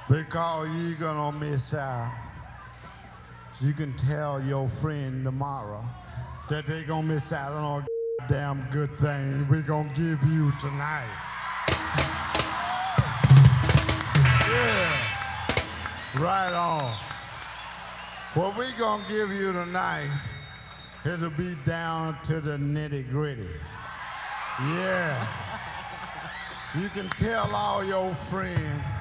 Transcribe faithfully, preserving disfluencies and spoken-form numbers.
because you're gonna miss out. You can tell your friend tomorrow that they gonna miss out on a damn good thing we gonna give you tonight. Yeah, right on. What we gonna give you tonight, it'll be down to the nitty gritty. Yeah. You can tell all your friends